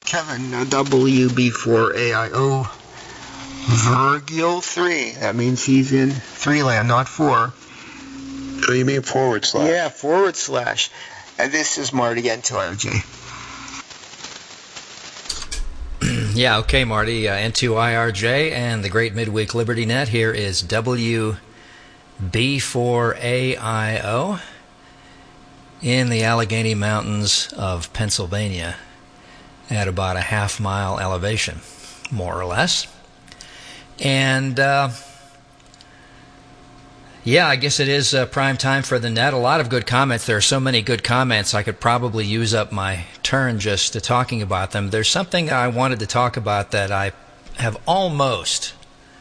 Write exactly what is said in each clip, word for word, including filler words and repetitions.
Kevin, uh, W B four A I O, Virgil three. That means he's in three land, not four. Oh, you mean forward slash? Yeah, forward slash. And this is Marty, N two I R J. Yeah, okay, Marty, uh, N two I R J and the Great Midweek Liberty Net. Here is W B four A I O in the Allegheny Mountains of Pennsylvania at about a half mile elevation, more or less. And uh, yeah, I guess it is uh, prime time for the net. A lot of good comments. There are so many good comments, I could probably use up my turn just to talking about them. There's something I wanted to talk about that I have almost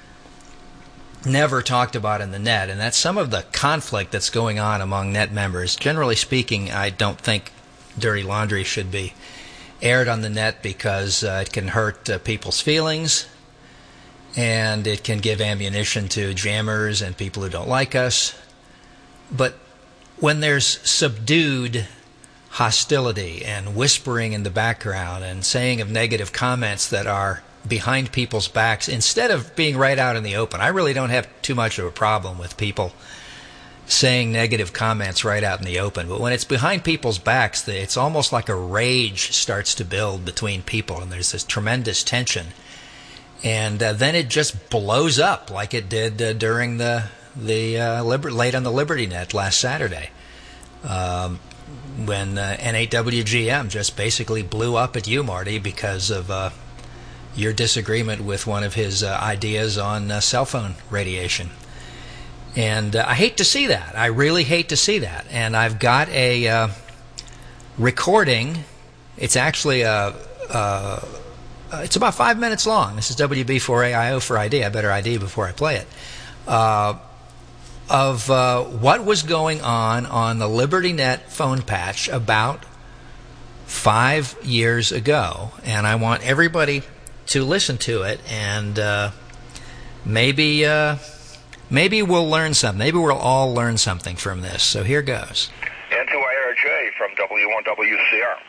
never talked about in the net, and that's some of the conflict that's going on among net members. Generally speaking, I don't think dirty laundry should be aired on the net because uh, it can hurt uh, people's feelings, and it can give ammunition to jammers and people who don't like us. But when there's subdued hostility and whispering in the background and saying of negative comments that are behind people's backs instead of being right out in the open, I really don't have too much of a problem with people saying negative comments right out in the open. But when it's behind people's backs, it's almost like a rage starts to build between people, and there's this tremendous tension. And uh, then it just blows up like it did uh, during the the uh, Liber- late on the Liberty Net last Saturday, um, when uh, N eight W G M just basically blew up at you, Marty, because of uh, your disagreement with one of his uh, ideas on uh, cell phone radiation. And uh, I hate to see that. I really hate to see that. And I've got a uh, recording. It's actually a... a Uh, it's about five minutes long. This is W B four A I O for I D. I better I D before I play it. Uh, of uh, what was going on on the Liberty Net phone patch about five years ago. And I want everybody to listen to it, and uh, maybe uh, maybe we'll learn something. Maybe we'll all learn something from this. So here goes. N two I R J from W one W C R.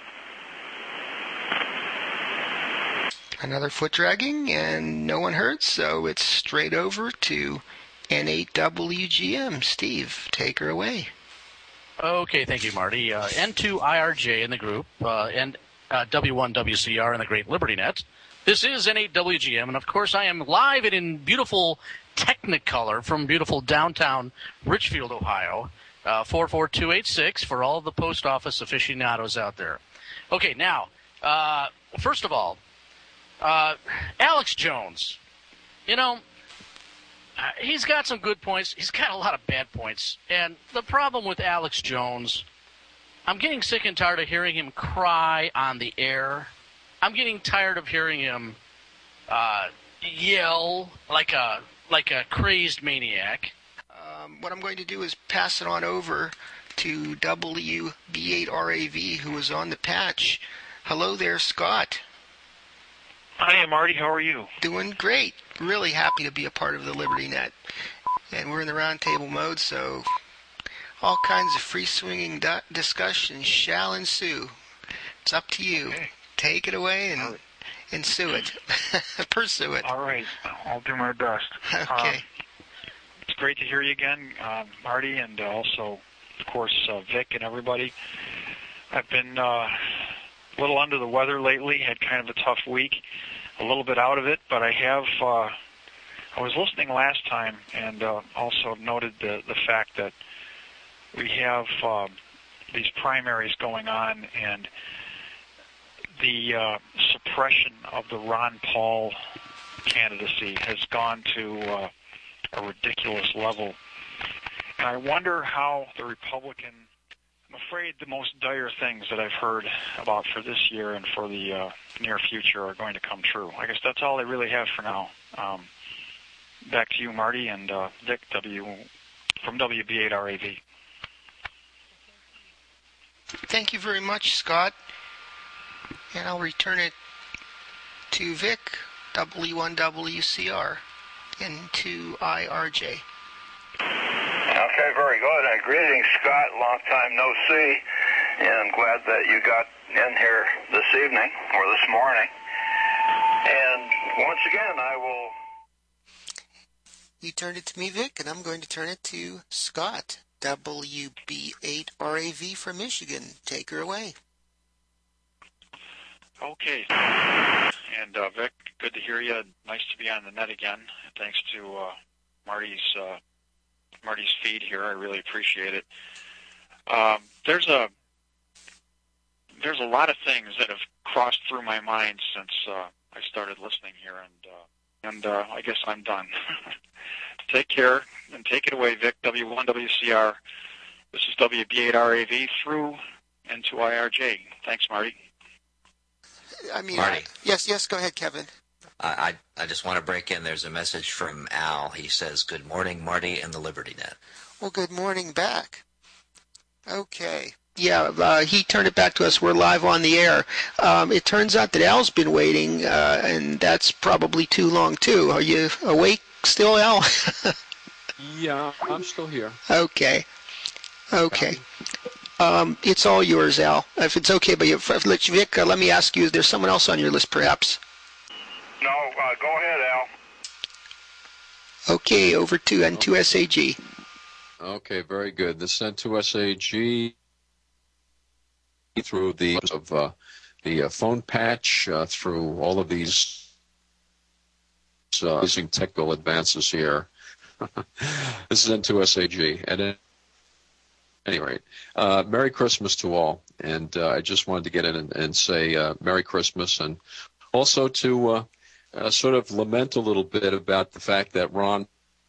Another foot dragging, and no one heard, so it's straight over to N eight W G M. Steve, take her away. Okay, thank you, Marty. Uh, N two I R J in the group, uh, and uh, W one W C R in the Great Liberty Net. This is N eight W G M, and of course I am live and in beautiful Technicolor from beautiful downtown Richfield, Ohio. Uh, four four two eight six for all the post office aficionados out there. Okay, now, uh, first of all, Uh, Alex Jones, you know, uh, he's got some good points. He's got a lot of bad points. And the problem with Alex Jones, I'm getting sick and tired of hearing him cry on the air. I'm getting tired of hearing him uh, yell like a like a crazed maniac. Um, what I'm going to do is pass it on over to W B eight R A V, who was on the patch. Hello there, Scott. Hi, Marty. How are you? Doing great. Really happy to be a part of the Liberty Net. And we're in the roundtable mode, so all kinds of free-swinging di- discussion shall ensue. It's up to you. Okay. Take it away and right. ensue it. Pursue it. All right. I'll do my best. Okay. Um, it's great to hear you again, uh, Marty, and uh, also, of course, uh, Vic and everybody. I've been... Uh, a little under the weather lately, had kind of a tough week, a little bit out of it, but I have, uh, I was listening last time and uh, also noted the, the fact that we have uh, these primaries going on, and the uh, suppression of the Ron Paul candidacy has gone to uh, a ridiculous level. And I wonder how the Republican... I'm afraid the most dire things that I've heard about for this year and for the uh, near future are going to come true. I guess that's all I really have for now. Um, back to you, Marty, and uh, Vic W from W B eight R A V. Thank you very much, Scott. And I'll return it to Vic, W one W C R, N two I R J. Okay, very good. Uh, greetings, Scott. Long time no see. And I'm glad that you got in here this evening, or this morning. And once again, I will... You turned it to me, Vic, and I'm going to turn it to Scott, W B eight R A V from Michigan. Take her away. Okay. And, uh, Vic, good to hear you. Nice to be on the net again. Thanks to uh, Marty's uh, Marty's feed here. I really appreciate it. Um, there's a there's a lot of things that have crossed through my mind since uh, I started listening here, and uh, and uh, I guess I'm done. Take care and take it away, Vic. W one W C R. This is W B eight R A V through and to I R J. Thanks, Marty. I mean, Marty. I, yes, yes, go ahead, Kevin. I, I I just want to break in. There's a message from Al. He says, "Good morning, Marty and the Liberty Net." Well, good morning back. Okay. Yeah, uh, he turned it back to us. We're live on the air. Um, it turns out that Al's been waiting, uh, and that's probably too long, too. Are you awake still, Al? Yeah, I'm still here. Okay. Okay. Um, it's all yours, Al. If it's okay, but if, if, Vic, uh, let me ask you, is there someone else on your list, perhaps? No, uh, go ahead, Al. Okay, over to N two S A G. Okay, very good. This N two S A G through the of uh, the uh, phone patch, uh, through all of these uh, using technical advances here. This is N two S A G. And at any rate, uh, Merry Christmas to all. And uh, I just wanted to get in and, and say uh, Merry Christmas, and also to uh, uh, sort of lament a little bit about the fact that Ron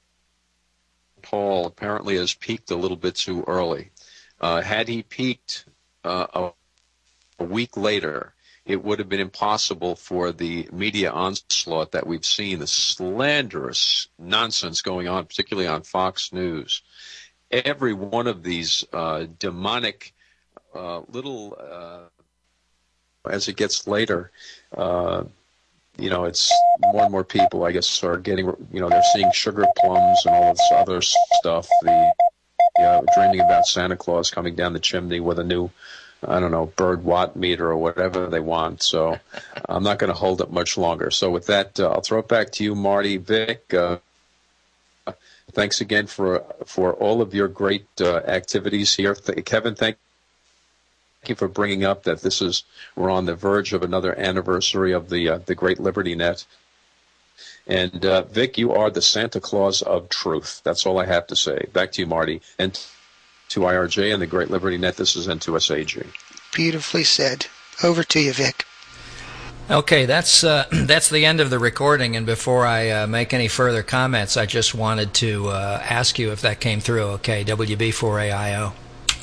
Paul apparently has peaked a little bit too early. Uh, had he peaked uh, a, a week later, it would have been impossible for the media onslaught that we've seen, the slanderous nonsense going on, particularly on Fox News. Every one of these uh, demonic uh, little, uh, as it gets later, uh, you know, it's more and more people, I guess, are getting, you know, they're seeing sugar plums and all this other stuff. The, you know, dreaming about Santa Claus coming down the chimney with a new, I don't know, bird watt meter or whatever they want. So I'm not going to hold it much longer. So with that, uh, I'll throw it back to you, Marty, Vic. Uh, thanks again for for all of your great uh, activities here. Th- Kevin, thank Thank you for bringing up that this is, we're on the verge of another anniversary of the uh, the Great Liberty Net. And uh, Vic, you are the Santa Claus of truth. That's all I have to say. Back to you, Marty. And to I R J and the Great Liberty Net, this is N two S A G. Beautifully said. Over to you, Vic. Okay, that's uh, that's the end of the recording, and before I uh, make any further comments, I just wanted to uh, ask you if that came through. Okay, W B four A I O.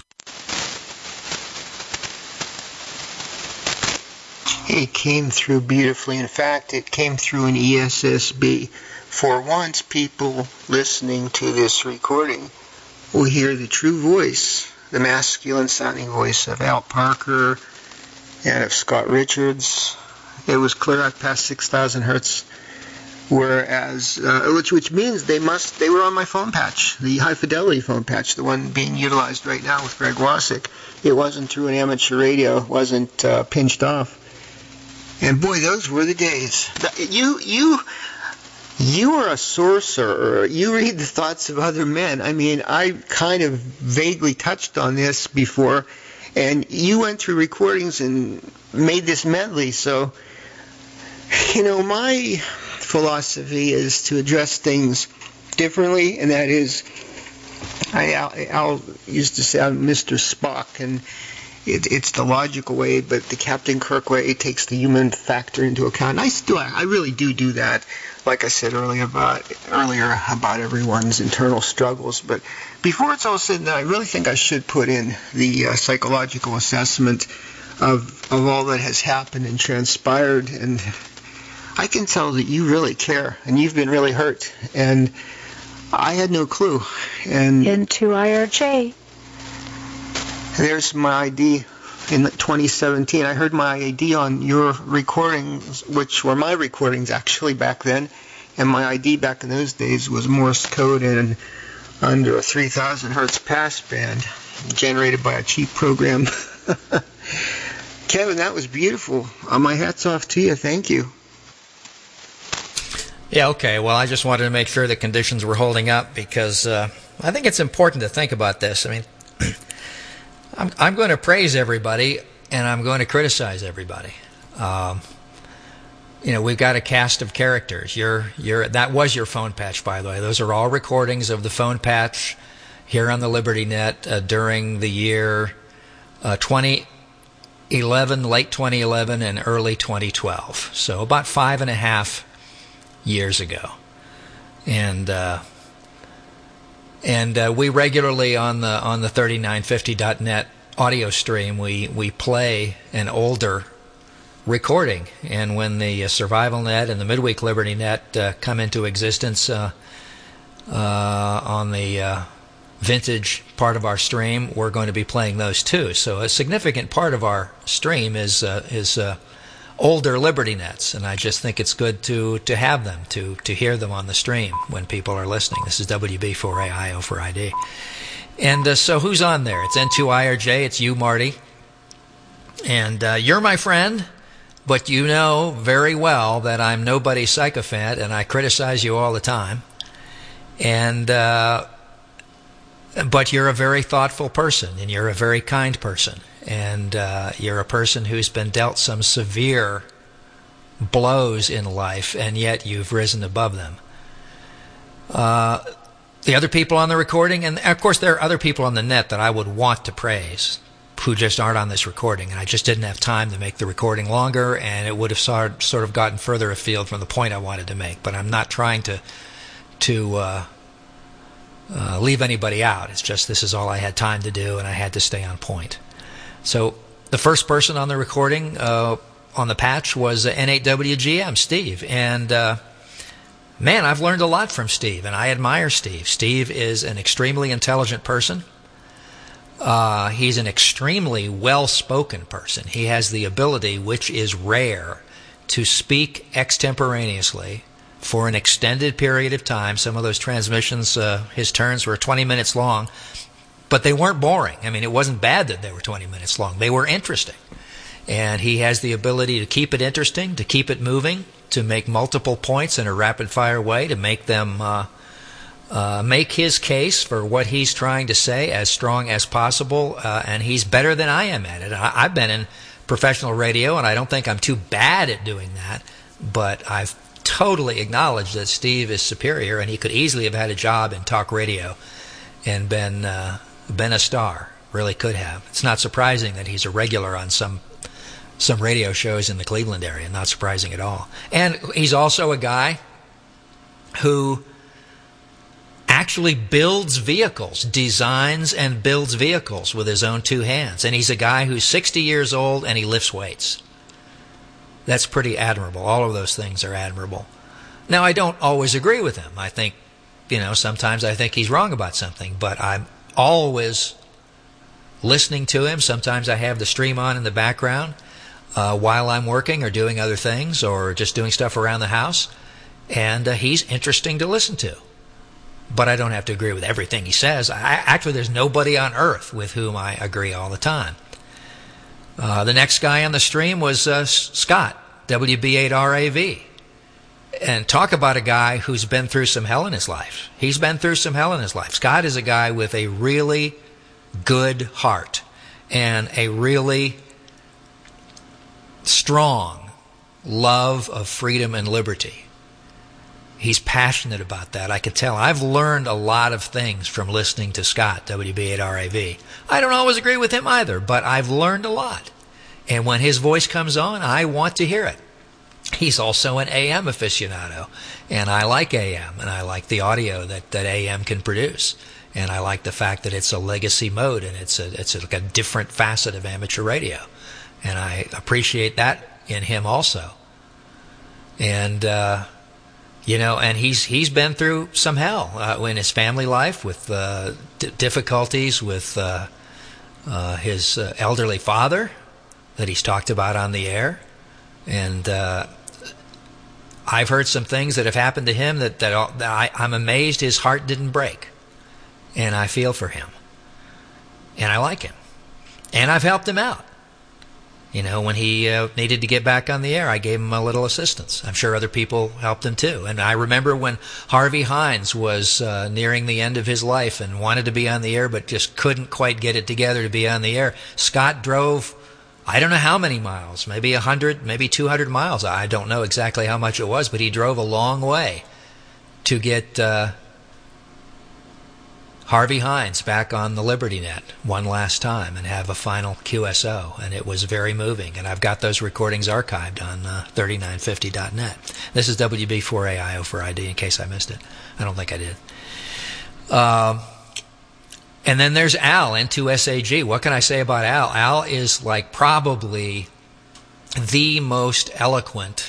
It came through beautifully. In fact, it came through an E S S B. For once, people listening to this recording will hear the true voice, the masculine-sounding voice of Al Parker and of Scott Richards. It was clear out past six thousand hertz, whereas, uh, which, which means they must, they were on my phone patch, the high-fidelity phone patch, the one being utilized right now with Greg Wasik. It wasn't through an amateur radio, it wasn't uh, pinched off. And boy, those were the days. You, you, you are a sorcerer. You read the thoughts of other men. I mean, I kind of vaguely touched on this before, and you went through recordings and made this medley. So, you know, my philosophy is to address things differently, and that is, I, Al, Al used to say I'm Mister Spock, and It, it's the logical way, but the Captain Kirk way, it takes the human factor into account. And I still, I really do do that. Like I said earlier about earlier about everyone's internal struggles. But before it's all said and done, I really think I should put in the uh, psychological assessment of of all that has happened and transpired. And I can tell that you really care, and you've been really hurt. And I had no clue. And into I R J. There's my I D in twenty seventeen. I heard my I D on your recordings, which were my recordings actually back then, and my I D back in those days was Morse code and under a three thousand hertz passband generated by a cheap program. Kevin, that was beautiful. Uh, my hat's off to you. Thank you. Yeah, okay. Well, I just wanted to make sure the conditions were holding up because uh, I think it's important to think about this. I mean, I'm, I'm going to praise everybody and I'm going to criticize everybody. Um, you know, we've got a cast of characters. You're, you're, that was your phone patch, by the way. Those are all recordings of the phone patch here on the Liberty Net uh, during the year uh, twenty eleven, late twenty eleven, and early twenty twelve. So about five and a half years ago. And uh, and uh, we regularly on the on the thirty-nine fifty dot net audio stream, we, we play an older recording. And when the uh, Survival Net and the Midweek Liberty Net uh, come into existence uh, uh, on the uh, vintage part of our stream, we're going to be playing those too. So a significant part of our stream is uh, is uh, older Liberty Nets, and I just think it's good to to have them, to to hear them on the stream when people are listening. This is W B four A I O for I D. And uh, so who's on there? It's N two I R J, it's you, Marty. And uh, you're my friend, but you know very well that I'm nobody's sycophant, and I criticize you all the time. And... Uh, But you're a very thoughtful person, and you're a very kind person, and uh, you're a person who's been dealt some severe blows in life, and yet you've risen above them. Uh, the other people on the recording, and of course there are other people on the net that I would want to praise who just aren't on this recording, and I just didn't have time to make the recording longer, and it would have sort sort of gotten further afield from the point I wanted to make. But I'm not trying to to uh, uh, leave anybody out. It's just this is all I had time to do, and I had to stay on point. So the first person on the recording uh, on the patch was uh, N eight W G M, Steve, and uh, man, I've learned a lot from Steve, and I admire Steve. Steve is an extremely intelligent person. Uh, he's an extremely well-spoken person. He has the ability, which is rare, to speak extemporaneously for an extended period of time. Some of those transmissions, uh, his turns were twenty minutes long, but they weren't boring. I mean, it wasn't bad that they were twenty minutes long. They were interesting. And he has the ability to keep it interesting, to keep it moving, to make multiple points in a rapid-fire way, to make them uh, uh, make his case for what he's trying to say as strong as possible. Uh, and he's better than I am at it. I, I've been in professional radio, and I don't think I'm too bad at doing that. But I've totally acknowledged that Steve is superior, and he could easily have had a job in talk radio and been uh, been a star. Really could have. It's not surprising that he's a regular on some some radio shows in the Cleveland area. Not surprising at all. And he's also a guy who actually builds vehicles, designs and builds vehicles with his own two hands. And he's a guy who's sixty years old and he lifts weights. That's pretty admirable. All of those things are admirable. Now, I don't always agree with him. I think, you know, sometimes I think he's wrong about something, but I'm always listening to him. Sometimes I have the stream on in the background uh, while I'm working or doing other things or just doing stuff around the house. And uh, he's interesting to listen to. But I don't have to agree with everything he says. I, actually, there's nobody on earth with whom I agree all the time. Uh, the next guy on the stream was uh, Scott, W B eight R A V. And talk about a guy who's been through some hell in his life. He's been through some hell in his life. Scott is a guy with a really good heart and a really strong love of freedom and liberty. He's passionate about that. I could tell. I've learned a lot of things from listening to Scott, W B eight R A V. I don't always agree with him either, but I've learned a lot. And when his voice comes on, I want to hear it. He's also an A M aficionado, and I like A M, and I like the audio that, that A M can produce. And I like the fact that it's a legacy mode, and it's a, it's a, like a different facet of amateur radio. And I appreciate that in him also. And, uh, you know, and he's he's been through some hell uh, in his family life with uh, d- difficulties with uh, uh, his uh, elderly father that he's talked about on the air. And uh, I've heard some things that have happened to him that, that, all, that I, I'm amazed his heart didn't break. And I feel for him. And I like him. And I've helped him out. You know, when he uh, needed to get back on the air, I gave him a little assistance. I'm sure other people helped him too. And I remember when Harvey Hines was uh, nearing the end of his life and wanted to be on the air but just couldn't quite get it together to be on the air. Scott drove, I don't know how many miles, maybe one hundred, maybe two hundred miles. I don't know exactly how much it was, but he drove a long way to get uh, Harvey Hines back on the Liberty Net one last time and have a final Q S O, and it was very moving. And I've got those recordings archived on uh, thirty-nine fifty dot net. This is W B four A I O for I D, in case I missed it. I don't think I did. Um, and then there's Al, N two S A G. What can I say about Al? Al is like probably the most eloquent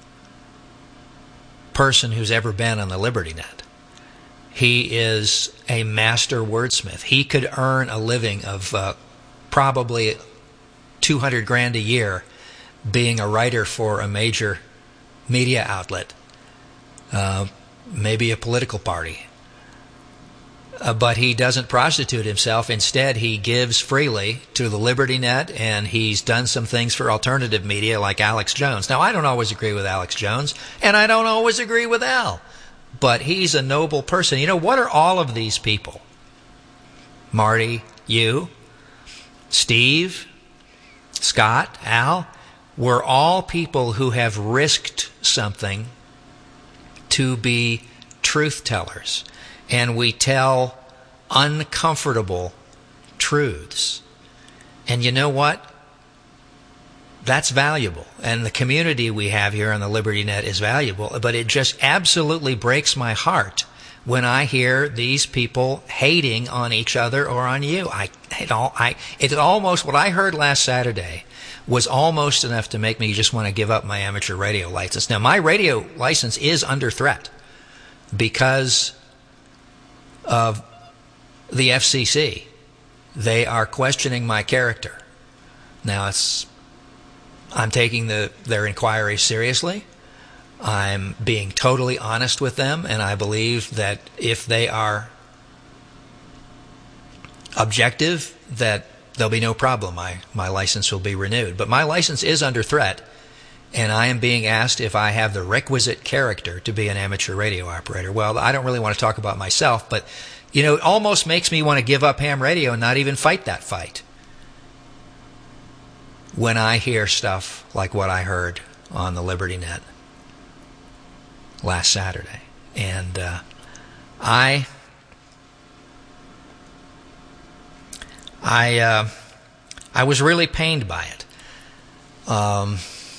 person who's ever been on the Liberty Net. He is a master wordsmith. He could earn a living of uh, probably two hundred grand a year being a writer for a major media outlet, uh, maybe a political party. Uh, but he doesn't prostitute himself. Instead, he gives freely to the Liberty Net, and he's done some things for alternative media like Alex Jones. Now, I don't always agree with Alex Jones, and I don't always agree with Al. But he's a noble person. You know, what are all of these people? Marty, you, Steve, Scott, Al, we're all people who have risked something to be truth tellers. And we tell uncomfortable truths. And you know what? That's valuable, and the community we have here on the Liberty Net is valuable, but it just absolutely breaks my heart when I hear these people hating on each other or on you. I, it, all, I, it almost, what I heard last Saturday was almost enough to make me just want to give up my amateur radio license. Now, my radio license is under threat because of the F C C. They are questioning my character. Now, it's... I'm taking the, their inquiry seriously. I'm being totally honest with them, and I believe that if they are objective, that there'll be no problem. My, my license will be renewed. But my license is under threat, and I am being asked if I have the requisite character to be an amateur radio operator. Well, I don't really want to talk about myself, but, you know, it almost makes me want to give up ham radio and not even fight that fight when I hear stuff like what I heard on the Liberty Net last Saturday. And uh, I I uh, I was really pained by it. Um,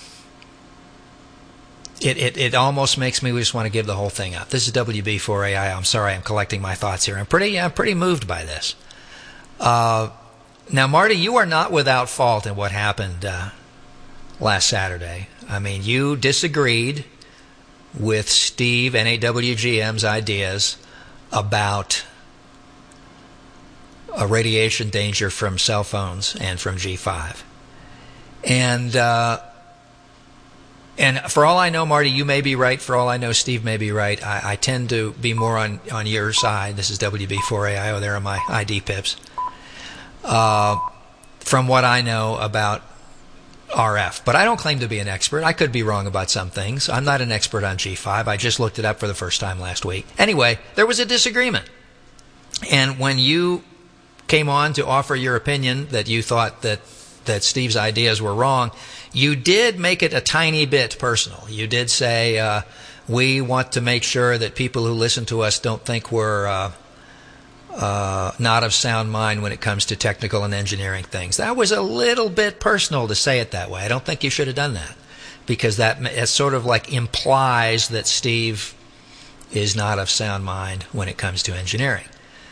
it, it it almost makes me just want to give the whole thing up. This is W B four A I. I'm sorry, I'm collecting my thoughts here. I'm pretty I'm pretty moved by this. Uh, Now, Marty, you are not without fault in what happened uh, last Saturday. I mean, you disagreed with Steve, N A W G M's ideas about a radiation danger from cell phones and from G five. And uh, and for all I know, Marty, you may be right. For all I know, Steve may be right. I, I tend to be more on, on your side. This is W B four A I O. There are my I D pips. Uh, from what I know about R F. But I don't claim to be an expert. I could be wrong about some things. I'm not an expert on G five. I just looked it up for the first time last week. Anyway, there was a disagreement. And when you came on to offer your opinion that you thought that, that Steve's ideas were wrong, you did make it a tiny bit personal. You did say, uh, we want to make sure that people who listen to us don't think we're... Uh, Uh, not of sound mind when it comes to technical and engineering things. That was a little bit personal to say it that way. I don't think you should have done that, because that it sort of like implies that Steve is not of sound mind when it comes to engineering.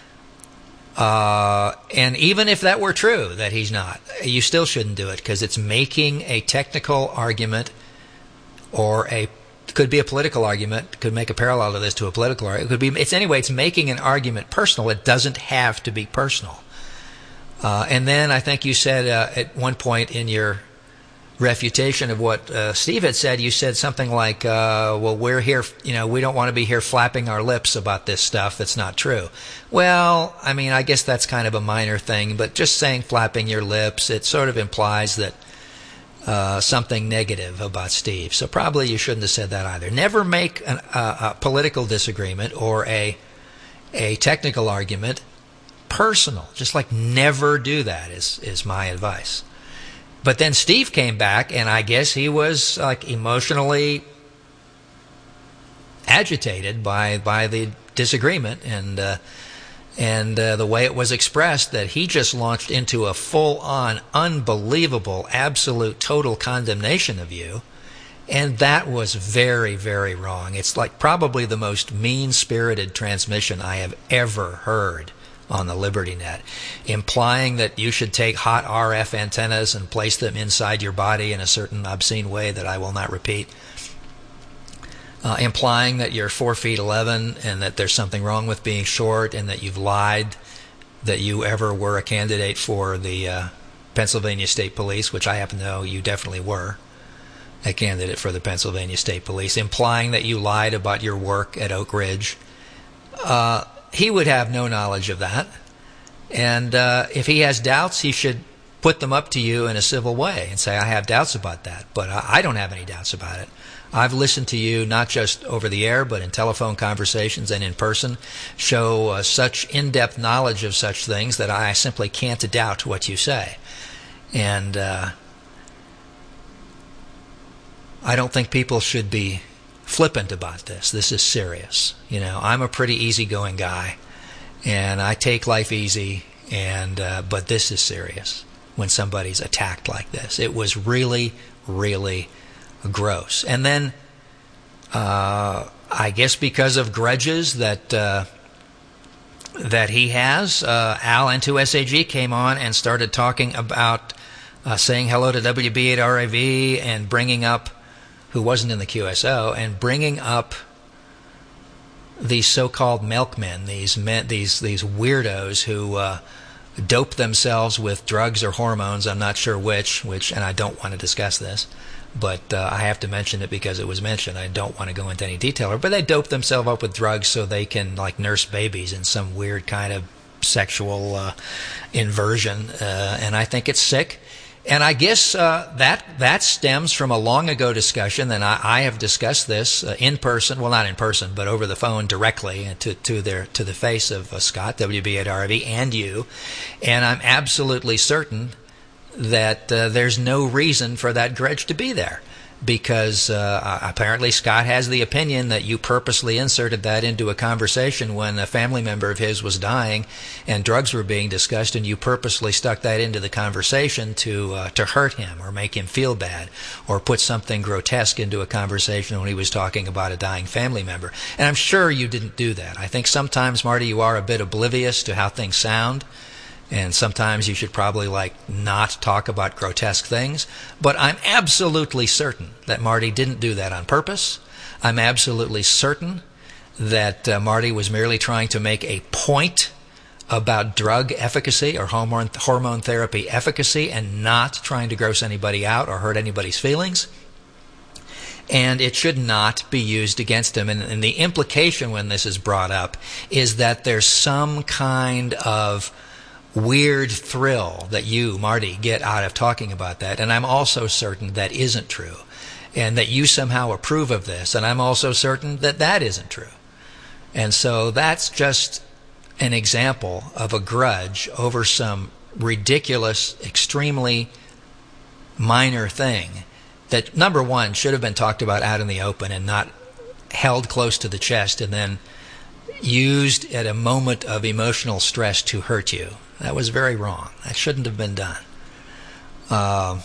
Uh, and even if that were true, that he's not, you still shouldn't do it, because it's making a technical argument or a could be a political argument, could make a parallel to this to a political argument. It could be, it's anyway, it's making an argument personal. It doesn't have to be personal. Uh, and then I think you said uh, at one point in your refutation of what uh, Steve had said, you said something like, uh, well, we're here, you know, we don't want to be here flapping our lips about this stuff that's not true. Well, I mean, I guess that's kind of a minor thing, but just saying flapping your lips, it sort of implies that uh, something negative about Steve. So probably you shouldn't have said that either. Never make an, uh, a political disagreement or a a technical argument personal. Just like never do that is is my advice. But then Steve came back, and I guess he was like emotionally agitated by by the disagreement and uh, and uh, the way it was expressed, that he just launched into a full-on, unbelievable, absolute, total condemnation of you. And that was very, very wrong. It's like probably the most mean-spirited transmission I have ever heard on the Liberty Net, implying that you should take hot R F antennas and place them inside your body in a certain obscene way that I will not repeat, uh, implying that you're four feet eleven and that there's something wrong with being short and that you've lied that you ever were a candidate for the uh, Pennsylvania State Police, which I happen to know you definitely were a candidate for the Pennsylvania State Police, implying that you lied about your work at Oak Ridge. Uh, He would have no knowledge of that. And uh, if he has doubts, he should put them up to you in a civil way and say, I have doubts about that. But I, I don't have any doubts about it. I've listened to you not just over the air, but in telephone conversations and in person, show uh, such in-depth knowledge of such things that I simply can't doubt what you say. And uh, I don't think people should be flippant about this. This is serious. You know, I'm a pretty easygoing guy, and I take life easy. And uh, but this is serious when somebody's attacked like this. It was really, really gross. And then, uh, I guess because of grudges that uh, that he has, uh, Al N two S A G came on and started talking about uh, saying hello to W B eight R A V and bringing up, who wasn't in the Q S O, and bringing up these so-called milkmen, these men, these these weirdos who uh, dope themselves with drugs or hormones. I'm not sure which, which, and I don't want to discuss this, but uh, I have to mention it because it was mentioned. I don't want to go into any detail, but they dope themselves up with drugs so they can like nurse babies in some weird kind of sexual uh, inversion, uh, and I think it's sick. And I guess uh, that that stems from a long ago discussion, and I, I have discussed this uh, in person, well, not in person, but over the phone directly to to their to the face of uh, Scott, W B eight R A V, and you. And I'm absolutely certain that uh, there's no reason for that grudge to be there, because uh, apparently Scott has the opinion that you purposely inserted that into a conversation when a family member of his was dying and drugs were being discussed, and you purposely stuck that into the conversation to uh, to hurt him or make him feel bad or put something grotesque into a conversation when he was talking about a dying family member. And I'm sure you didn't do that. I think sometimes, Marty, you are a bit oblivious to how things sound. And sometimes you should probably, like, not talk about grotesque things. But I'm absolutely certain that Marty didn't do that on purpose. I'm absolutely certain that uh, Marty was merely trying to make a point about drug efficacy or hormone, hormone therapy efficacy and not trying to gross anybody out or hurt anybody's feelings. And it should not be used against him. And, and the implication when this is brought up is that there's some kind of weird thrill that you, Marty, get out of talking about that. And I'm also certain that isn't true. And that you somehow approve of this. And I'm also certain that that isn't true. And so that's just an example of a grudge over some ridiculous, extremely minor thing that, number one, should have been talked about out in the open and not held close to the chest and then used at a moment of emotional stress to hurt you. That was very wrong. That shouldn't have been done. Uh,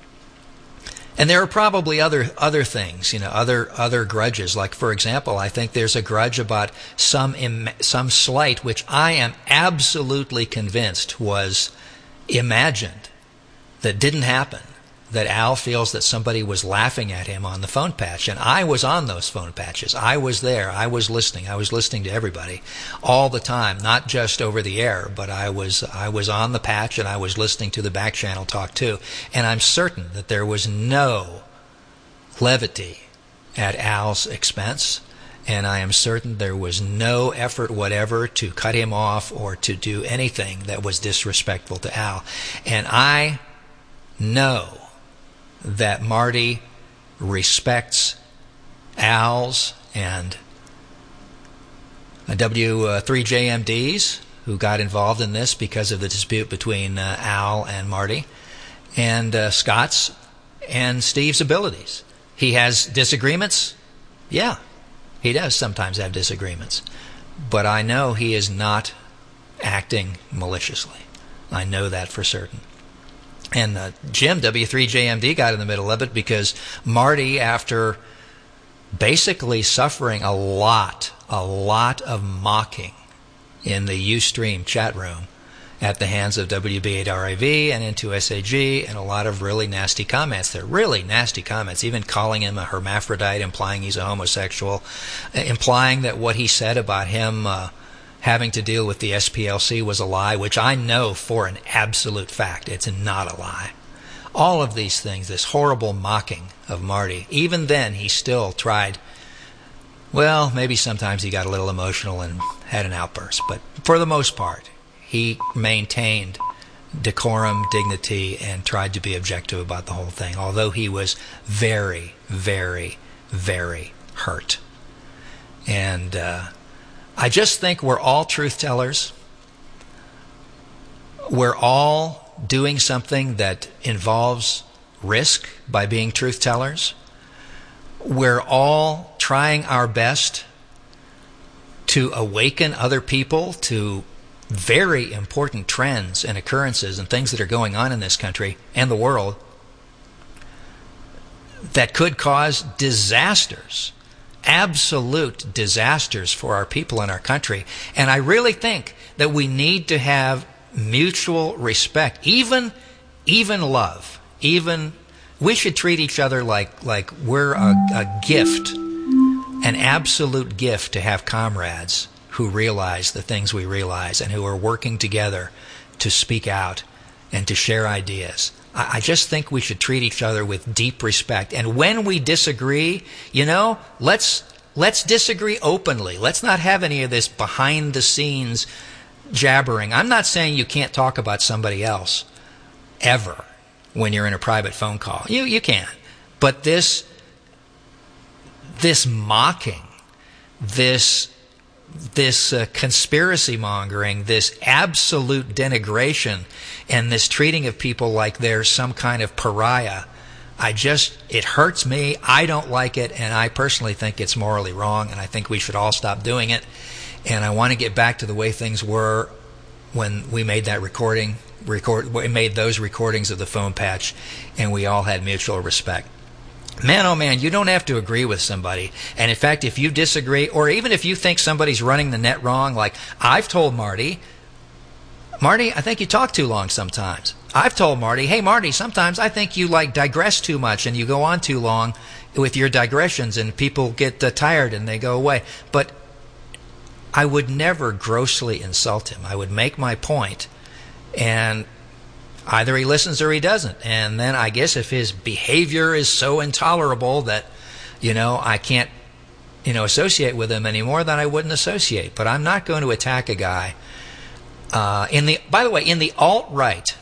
and there are probably other other things, you know, other other grudges. Like, for example, I think there's a grudge about some Im- some slight, which I am absolutely convinced was imagined, that didn't happen. That Al feels that somebody was laughing at him on the phone patch. And I was on those phone patches. I was there. I was listening. I was listening to everybody all the time, not just over the air, but I was I was on the patch and I was listening to the back channel talk too. And I'm certain that there was no levity at Al's expense. And I am certain there was no effort whatever to cut him off or to do anything that was disrespectful to Al. And I know that Marty respects Al's and W three J M D's who got involved in this because of the dispute between uh, Al and Marty, and uh, Scott's and Steve's abilities. He has disagreements. Yeah, he does sometimes have disagreements. But I know he is not acting maliciously. I know that for certain. And uh, Jim, W three J M D, got in the middle of it because Marty, after basically suffering a lot, a lot of mocking in the Ustream chat room at the hands of W B eight R A V and N two S A G, and a lot of really nasty comments there. Really nasty comments, even calling him a hermaphrodite, implying he's a homosexual, implying that what he said about him uh, having to deal with the S P L C was a lie, which I know for an absolute fact it's not a lie. All of these things, this horrible mocking of Marty, even then he still tried. Well, maybe sometimes he got a little emotional and had an outburst, but for the most part, he maintained decorum, dignity, and tried to be objective about the whole thing, although he was very, very, very hurt. And uh, I just think we're all truth tellers. We're all doing something that involves risk by being truth tellers. We're all trying our best to awaken other people to very important trends and occurrences and things that are going on in this country and the world that could cause disasters, absolute disasters for our people in our country. And I really think that we need to have mutual respect, even even love, even we should treat each other like like we're a, a gift, an absolute gift to have comrades who realize the things we realize and who are working together to speak out and to share ideas. I, I just think we should treat each other with deep respect. And when we disagree, you know, let's let's disagree openly. Let's not have any of this behind the scenes jabbering. I'm not saying you can't talk about somebody else ever when you're in a private phone call. You you can. But this this mocking, this this uh, conspiracy mongering, this absolute denigration, and this treating of people like they're some kind of pariah, I just, it hurts me. I don't like it, and I personally think it's morally wrong, and I think we should all stop doing it. And I want to get back to the way things were when we made that recording, record, we made those recordings of the phone patch, and we all had mutual respect. Man, oh man, you don't have to agree with somebody. And in fact, if you disagree, or even if you think somebody's running the net wrong, like I've told Marty, Marty, I think you talk too long sometimes. I've told Marty, hey Marty, sometimes I think you like digress too much and you go on too long with your digressions and people get uh, tired and they go away. But I would never grossly insult him. I would make my point, and either he listens or he doesn't. And then I guess if his behavior is so intolerable that, you know, I can't, you know, associate with him anymore, then I wouldn't associate. But I'm not going to attack a guy. Uh, in the, by the way, in the alt-right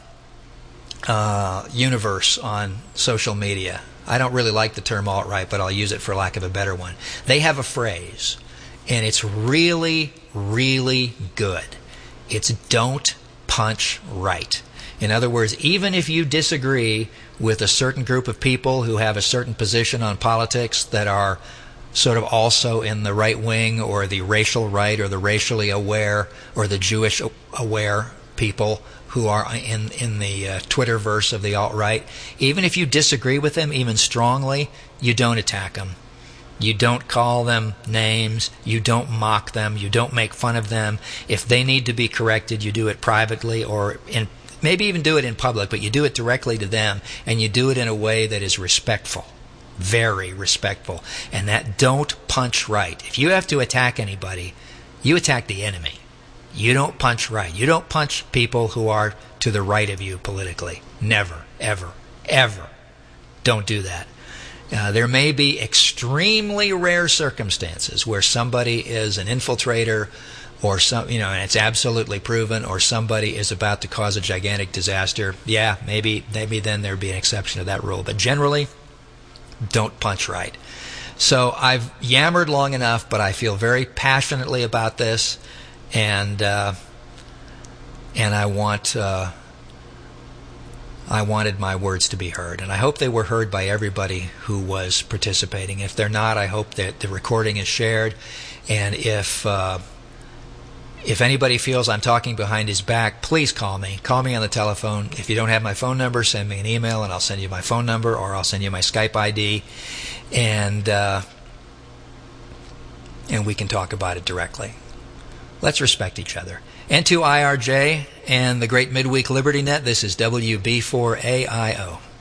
uh, universe on social media, I don't really like the term alt-right, but I'll use it for lack of a better one. They have a phrase, and it's really, really good. It's don't punch right. In other words, even if you disagree with a certain group of people who have a certain position on politics that are sort of also in the right wing or the racial right or the racially aware or the Jewish aware people who are in, in the uh, Twitterverse of the alt-right, even if you disagree with them even strongly, you don't attack them. You don't call them names. You don't mock them. You don't make fun of them. If they need to be corrected, you do it privately or in maybe even do it in public, but you do it directly to them, and you do it in a way that is respectful, very respectful, and that don't punch right. If you have to attack anybody, you attack the enemy. You don't punch right. You don't punch people who are to the right of you politically. Never, ever, ever. Don't do that. Uh, there may be extremely rare circumstances where somebody is an infiltrator or some, you know, and it's absolutely proven, or somebody is about to cause a gigantic disaster, yeah, maybe maybe then there'd be an exception to that rule. But generally, don't punch right. So I've yammered long enough, but I feel very passionately about this, and uh, and I want uh, I wanted my words to be heard, and I hope they were heard by everybody who was participating. If they're not, I hope that the recording is shared, and if uh, if anybody feels I'm talking behind his back, please call me. Call me on the telephone. If you don't have my phone number, send me an email, and I'll send you my phone number, or I'll send you my Skype I D, and uh, and we can talk about it directly. Let's respect each other. N two I R J and the Great Midweek Liberty Net, this is W B four A I O.